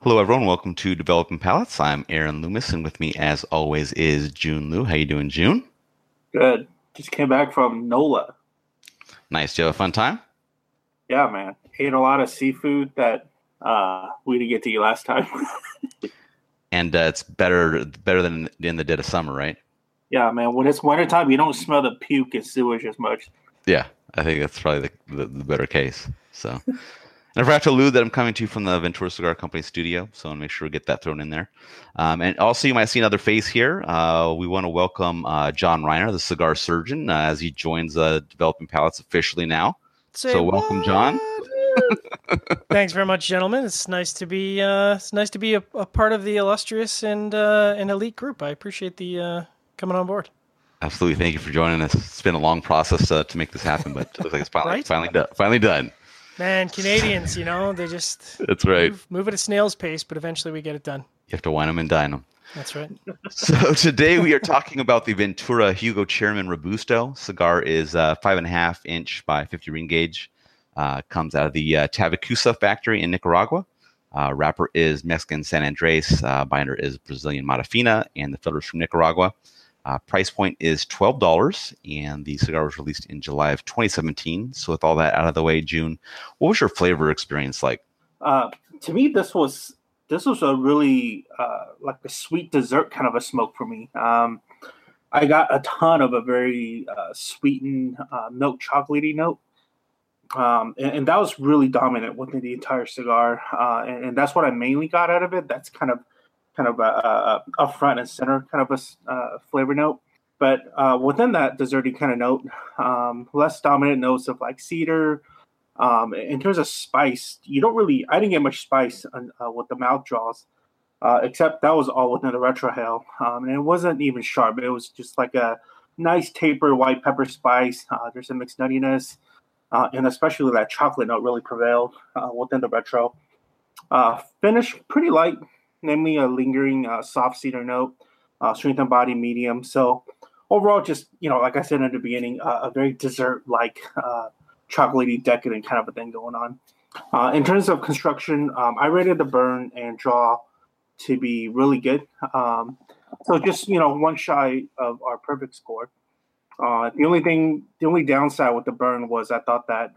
Hello, everyone. Welcome to Developing Palettes. I'm Aaron Loomis, and with me, as always, is June Liu. How you doing, June? Good. Just came back from NOLA. Nice. Did you have a fun time? Yeah, man. Ate a lot of seafood that we didn't get to eat last time. And it's better than in the dead of summer, right? Yeah, man. When it's wintertime, you don't smell the puke and sewage as much. Yeah, I think that's probably the better case. So, and I forgot to allude that I'm coming to you from the Ventura Cigar Company studio, so I want to make sure we get that thrown in there. And also, you might see another face here. We want to welcome John Reiner, the cigar surgeon, as he joins Developing Palettes officially now. Say So, welcome, John. what? Thanks very much, gentlemen. It's nice to be a part of the illustrious and an elite group. I appreciate the coming on board. Absolutely. Thank you for joining us. It's been a long process to make this happen, but it looks like it's Right? finally done. Man, Canadians, they just That's right. move at a snail's pace, but eventually we get it done. You have to wine them and dine them. That's right. So today we are talking about the Ventura Hugo Chairman Robusto. Cigar is 5.5 inch by 50 ring gauge. Comes out of the Tabacusa factory in Nicaragua. Wrapper is Mexican San Andres. Binder is Brazilian Matafina, and the filters from Nicaragua. Price point is $12, and the cigar was released in July of 2017. So with all that out of the way, June, what was your flavor experience like? To me, this was a really like a sweet dessert kind of a smoke for me. I got a ton of a very sweetened milk chocolatey note. And that was really dominant within the entire cigar, and that's what I mainly got out of it. That's kind of a front and center kind of a flavor note. But within that desserty kind of note, less dominant notes of like cedar. In terms of spice, I didn't get much spice with the mouth draws, except that was all within the retrohale, and it wasn't even sharp. It was just like a nice taper white pepper spice. There's some mixed nuttiness. And especially that chocolate note really prevailed within the retro. Finish pretty light, namely a lingering soft cedar note, strength and body medium. So overall, just, like I said in the beginning, a very dessert-like, chocolatey, decadent kind of a thing going on. In terms of construction, I rated the burn and draw to be really good. So just, one shy of our perfect score. The only downside with the burn was I thought that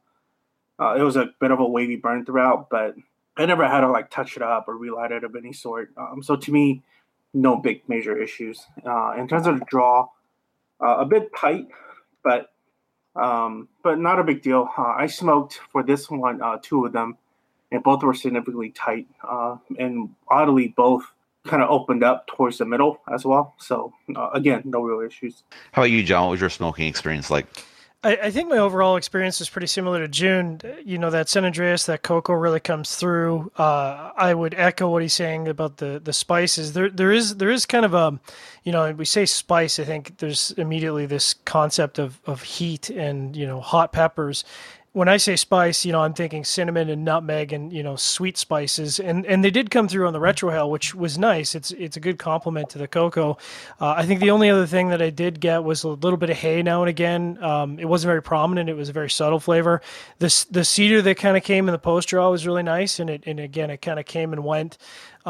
it was a bit of a wavy burn throughout, but I never had to like touch it up or relight it of any sort. So to me, no big major issues. In terms of the draw, a bit tight, but not a big deal. I smoked for this one, two of them, and both were significantly tight. And oddly, both kind of opened up towards the middle as well. So again, no real issues. How about you, John? What was your smoking experience like? I think my overall experience is pretty similar to June. That San Andreas, that cocoa really comes through. I would echo what he's saying about the spices. There is kind of a, we say spice, I think there's immediately this concept of heat and, hot peppers. When I say spice, I'm thinking cinnamon and nutmeg and, sweet spices. And they did come through on the retrohale, which was nice. It's a good compliment to the cocoa. I think the only other thing that I did get was a little bit of hay now and again. It wasn't very prominent. It was a very subtle flavor. The cedar that kind of came in the post draw was really nice. And again, it kind of came and went.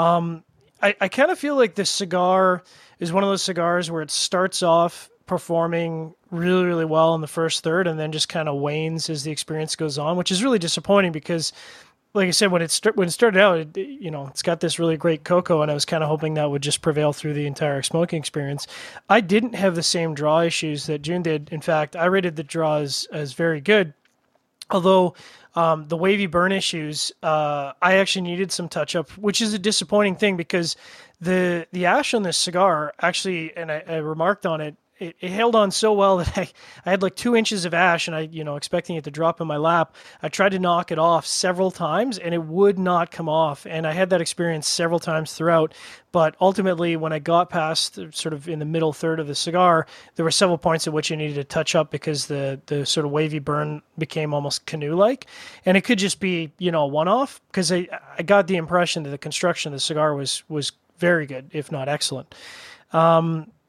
I kind of feel like this cigar is one of those cigars where it starts off performing really, really well in the first third and then just kind of wanes as the experience goes on, which is really disappointing because, like I said, when it started out, it's got this really great cocoa, and I was kind of hoping that would just prevail through the entire smoking experience. I didn't have the same draw issues that June did. In fact, I rated the draw as very good, although the wavy burn issues, I actually needed some touch-up, which is a disappointing thing because the ash on this cigar actually, and I remarked on it, it held on so well that I had like 2 inches of ash and I, expecting it to drop in my lap. I tried to knock it off several times and it would not come off. And I had that experience several times throughout. But ultimately, when I got past sort of in the middle third of the cigar, there were several points at which I needed to touch up because the sort of wavy burn became almost canoe-like. And it could just be, a one-off because I got the impression that the construction of the cigar was very good, if not excellent.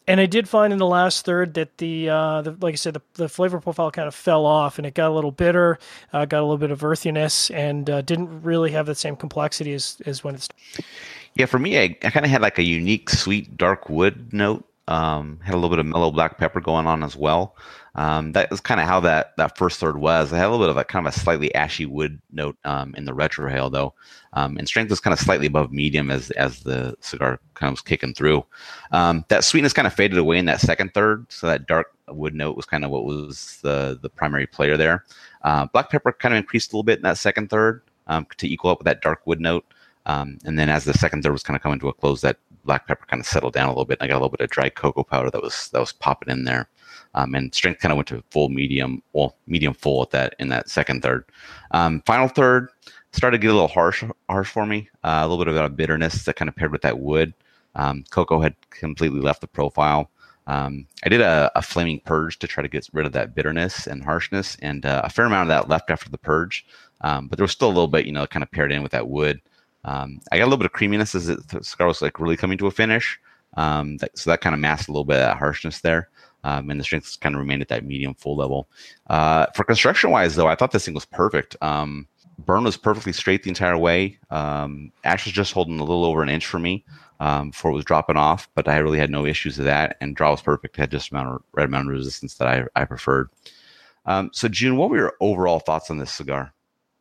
And I did find in the last third that the like I said, the flavor profile kind of fell off, and it got a little bitter, got a little bit of earthiness, and didn't really have the same complexity as when it's. Yeah, for me, I kind of had like a unique sweet dark wood note. Had a little bit of mellow black pepper going on as well. That was kind of how that first third was. I had a little bit of a kind of a slightly ashy wood note in the retrohale though, and strength was kind of slightly above medium as the cigar kind of was kicking through. That sweetness kind of faded away in that second third, so that dark wood note was kind of what was the primary player there. Black pepper kind of increased a little bit in that second third to equal up with that dark wood note. And then as the second third was kind of coming to a close, that black pepper kind of settled down a little bit. And I got a little bit of dry cocoa powder that was popping in there. And strength kind of went to full medium full in that second third. Final third started to get a little harsh for me. A little bit of a bitterness that kind of paired with that wood. Cocoa had completely left the profile. I did a flaming purge to try to get rid of that bitterness and harshness, and a fair amount of that left after the purge. But there was still a little bit, kind of paired in with that wood. I got a little bit of creaminess as the cigar was like really coming to a finish. So that kind of masked a little bit of that harshness there. And the strength kind of remained at that medium full level. For construction wise though, I thought this thing was perfect. Burn was perfectly straight the entire way. Ash was just holding a little over an inch for me before it was dropping off, but I really had no issues with that. And draw was perfect. Had just right amount of resistance that I preferred. So June, what were your overall thoughts on this cigar?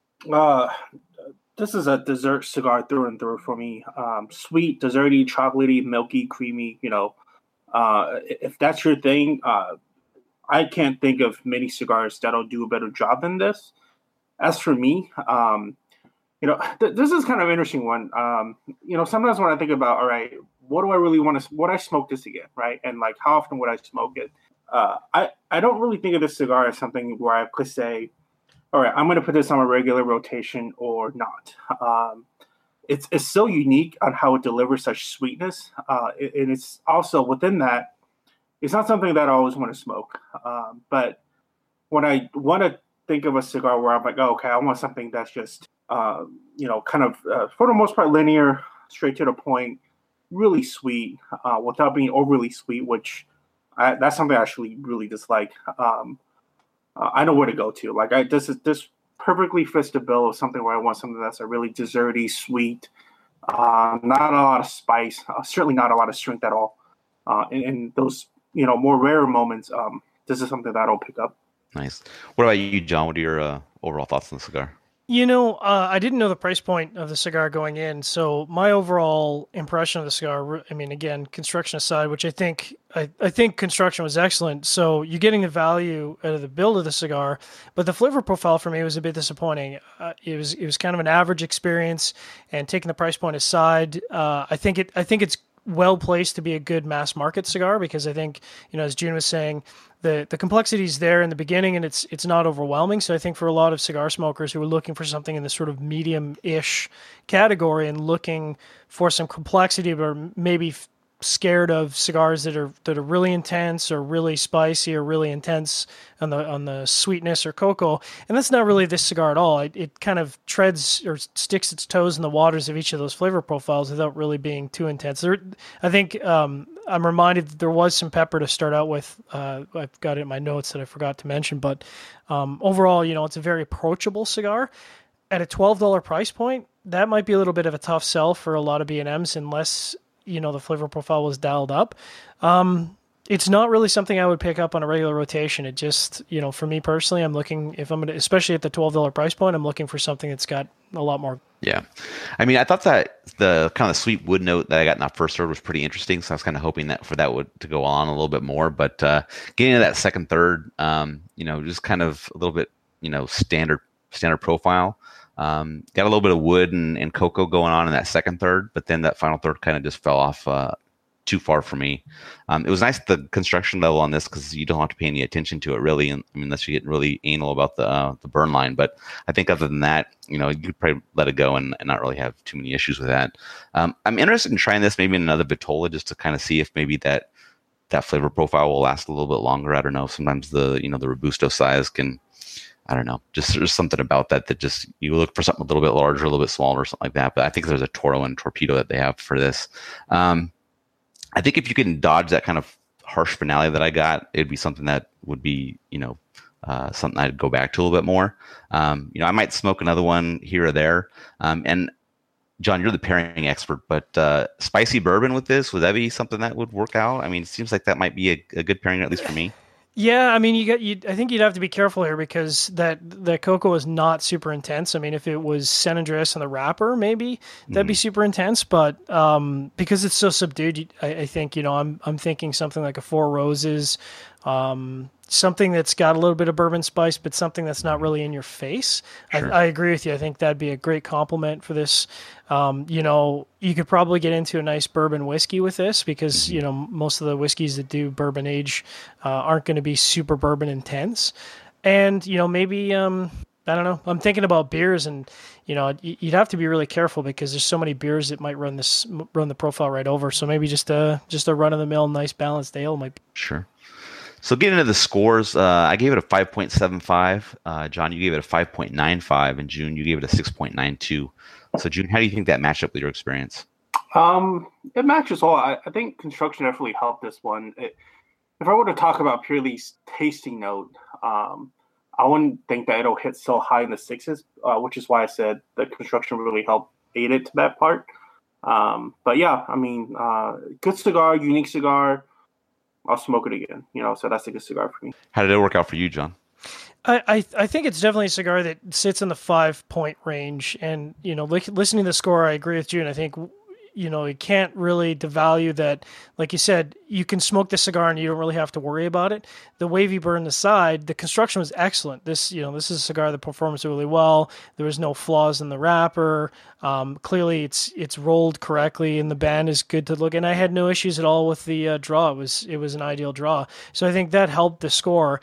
This is a dessert cigar through and through for me. Sweet, desserty, chocolatey, milky, creamy. If that's your thing, I can't think of many cigars that'll do a better job than this. As for me, this is kind of an interesting one. Sometimes when I think about, all right, what do I really want to? Would I smoke this again, right? And like, how often would I smoke it? I don't really think of this cigar as something where I could say, all right, I'm going to put this on a regular rotation or not. It's so unique on how it delivers such sweetness. And it's also within that, it's not something that I always want to smoke. But when I want to think of a cigar where I'm like, oh, okay, I want something that's just, kind of, for the most part, linear, straight to the point, really sweet, without being overly sweet, which that's something I actually really dislike. I know where to go to. Like this perfectly fits the bill of something where I want something that's a really desserty, sweet, not a lot of spice, certainly not a lot of strength at all. In those, more rare moments, this is something that I'll pick up. Nice. What about you, John? What are your overall thoughts on the cigar? I didn't know the price point of the cigar going in, so my overall impression of the cigar, I mean, again, construction aside, which I think construction was excellent, so you're getting the value out of the build of the cigar, but the flavor profile for me was a bit disappointing. It was kind of an average experience, and taking the price point aside, I think it's well placed to be a good mass market cigar because I think, as June was saying, the complexity is there in the beginning and it's not overwhelming. So I think for a lot of cigar smokers who are looking for something in the sort of medium-ish category and looking for some complexity, but are maybe scared of cigars that are really intense or really spicy or really intense on the sweetness or cocoa, and that's not really this cigar at all. It kind of treads or sticks its toes in the waters of each of those flavor profiles without really being too intense. I think I'm reminded that there was some pepper to start out with. I've got it in my notes that I forgot to mention, but overall, it's a very approachable cigar. At a $12 price point, that might be a little bit of a tough sell for a lot of B&Ms unless the flavor profile was dialed up. It's not really something I would pick up on a regular rotation. It just, for me personally, I'm looking, if I'm going to, especially at the $12 price point, I'm looking for something that's got a lot more. Yeah. I mean, I thought that the kind of sweet wood note that I got in that first third was pretty interesting. So I was kind of hoping that for that would to go on a little bit more, but getting into that second third, just kind of a little bit, standard profile. Got a little bit of wood and cocoa going on in that second third, but then that final third kind of just fell off too far for me. It was nice the construction level on this because you don't have to pay any attention to it really, unless you get really anal about the burn line. But I think other than that, you could probably let it go and not really have too many issues with that. I'm interested in trying this maybe in another Vitola just to kind of see if maybe that flavor profile will last a little bit longer. I don't know. Sometimes the Robusto size can. I don't know. Just there's something about that just you look for something a little bit larger, a little bit smaller, or something like that. But I think there's a Toro and Torpedo that they have for this. I think if you can dodge that kind of harsh finale that I got, it'd be something that would be, something I'd go back to a little bit more. I might smoke another one here or there. And John, you're the pairing expert, but spicy bourbon with this, would that be something that would work out? I mean, it seems like that might be a good pairing, at least for me. Yeah, I mean, I think you'd have to be careful here because that cocoa is not super intense. I mean, if it was San Andreas and the wrapper, maybe that'd be super intense. But because it's so subdued, I think I'm thinking something like a Four Roses, something that's got a little bit of bourbon spice, but something that's not really in your face. Sure. I agree with you. I think that'd be a great compliment for this. You could probably get into a nice bourbon whiskey with this because, most of the whiskeys that do bourbon age aren't going to be super bourbon intense. And, maybe, I don't know, I'm thinking about beers and, you'd have to be really careful because there's so many beers that might run the profile right over. So maybe just a run of the mill, nice balanced ale might be. Sure. So getting into the scores, I gave it a 5.75. John, you gave it a 5.95. And June, you gave it a 6.92. So June, how do you think that matched up with your experience? It matches well. I think construction definitely helped this one. If I were to talk about purely tasting note, I wouldn't think that it'll hit so high in the sixes, which is why I said the construction really helped aid it to that part. But yeah, I mean, good cigar, unique cigar. I'll smoke it again, so that's a good cigar for me. How did it work out for you, John? I think it's definitely a cigar that sits in the 5-point range. And, listening to the score, I agree with June. I think, you can't really devalue that. Like you said, you can smoke the cigar and you don't really have to worry about it. The wavy burn aside, the construction was excellent. This is a cigar that performs really well. There was no flaws in the wrapper. Clearly it's rolled correctly and the band is good to look. And I had no issues at all with the draw. It was an ideal draw. So I think that helped the score.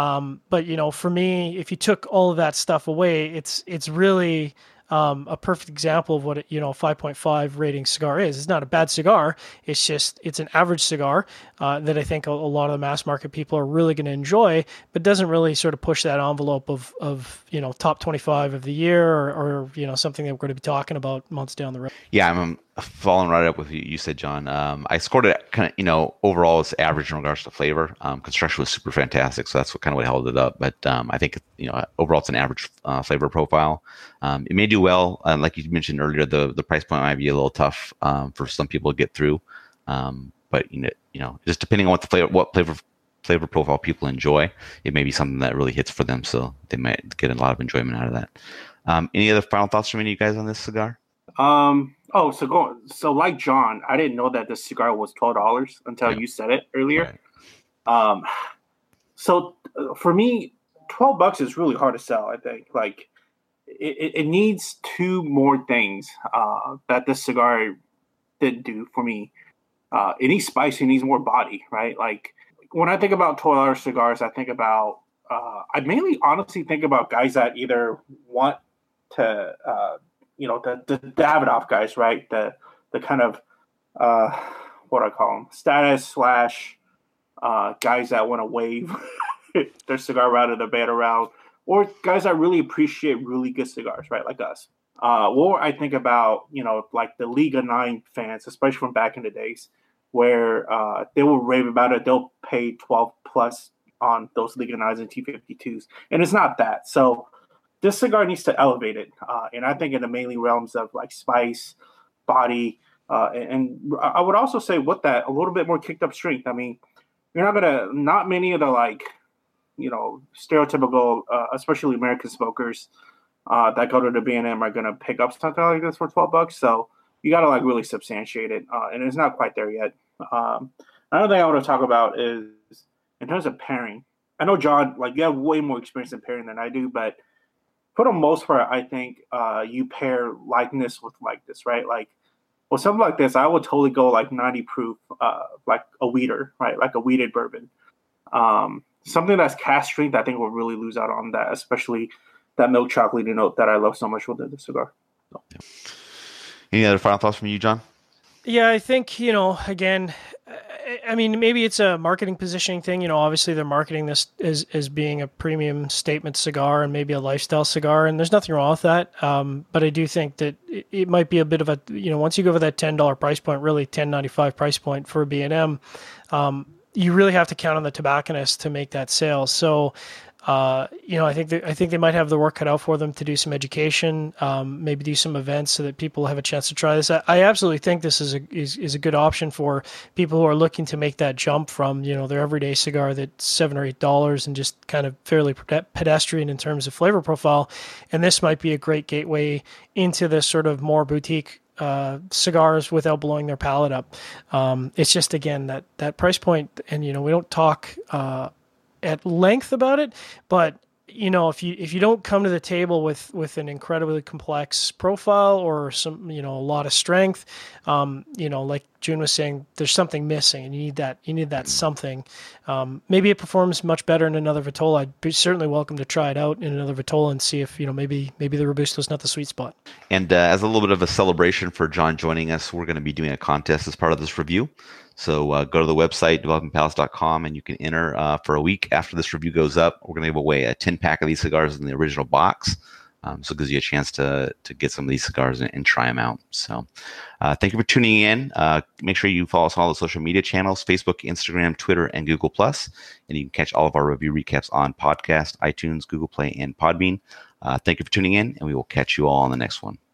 But for me, if you took all of that stuff away, it's really a perfect example of what a 5.5 rating cigar is. It's not a bad cigar. It's an average cigar that I think a lot of the mass market people are really going to enjoy, but doesn't really sort of push that envelope of top 25 of the year or something that we're going to be talking about months down the road. Yeah, I'm following right up with you said, John. I scored it kind of, overall it's average in regards to flavor. Construction was super fantastic, so that's what held it up. But I think, overall it's an average flavor profile. It may do well. Like you mentioned earlier, the price point might be a little tough for some people to get through. But just depending on what flavor profile people enjoy, it may be something that really hits for them. So they might get a lot of enjoyment out of that. Any other final thoughts from any of you guys on this cigar? So like John, I didn't know that this cigar was $12 until you said it earlier. Right. So for me, $12 is really hard to sell. I think like it needs two more things that this cigar didn't do for me. It needs spice. It needs more body, right? Like when I think about $12 cigars, I think about I mainly honestly think about guys that either want to the Davidoff guys, right? The kind of what do I call them? Status / guys that want to wave their cigar around in the band around, or guys that really appreciate really good cigars, right? Like us. Or I think about, like the Liga 9 fans, especially from back in the days, where they will rave about it. They'll pay 12 plus on those Liga 9s and T52s. And it's not that. So this cigar needs to elevate it. And I think in the mainly realms of like spice, body, and I would also say with that, a little bit more kicked up strength. I mean, not many of the stereotypical, especially American smokers that go to the B&M are going to pick up something like this for $12. So you got to really substantiate it. And it's not quite there yet. Another thing I want to talk about is in terms of pairing. I know, John, you have way more experience in pairing than I do, but for the most part, I think you pair likeness with likeness, right? With something like this, I would totally go 90 proof, like a wheater, right? Like a wheated bourbon. Something that's cask strength, I think will really lose out on that, especially that milk chocolatey note that I love so much with the cigar. So. Any other final thoughts from you, John? Yeah, I think, again, I mean, maybe it's a marketing positioning thing. Obviously they're marketing this as being a premium statement cigar and maybe a lifestyle cigar, and there's nothing wrong with that. But I do think that it might be a bit of a, once you go over that $10 price point, really $10.95 price point for a B&M, you really have to count on the tobacconist to make that sale. So, I think they might have the work cut out for them to do some education, maybe do some events so that people have a chance to try this. I absolutely think this is a good option for people who are looking to make that jump from their everyday cigar that's $7 or $8 and just kind of fairly pedestrian in terms of flavor profile, and this might be a great gateway into this sort of more boutique cigars without blowing their palate up. It's just, again, that price point, and we don't talk at length about it, but if you don't come to the table with an incredibly complex profile or some a lot of strength, like June was saying, there's something missing, and you need that something. Maybe it performs much better in another Vitola. I'd be certainly welcome to try it out in another Vitola and see if maybe the Robusto is not the sweet spot. And as a little bit of a celebration for John joining us, we're going to be doing a contest as part of this review. So go to the website, developingpalates.com, and you can enter for a week after this review goes up. We're going to give away a 10-pack of these cigars in the original box. So it gives you a chance to get some of these cigars and try them out. So thank you for tuning in. Make sure you follow us on all the social media channels, Facebook, Instagram, Twitter, and Google+. And you can catch all of our review recaps on podcast, iTunes, Google Play, and Podbean. Thank you for tuning in, and we will catch you all on the next one.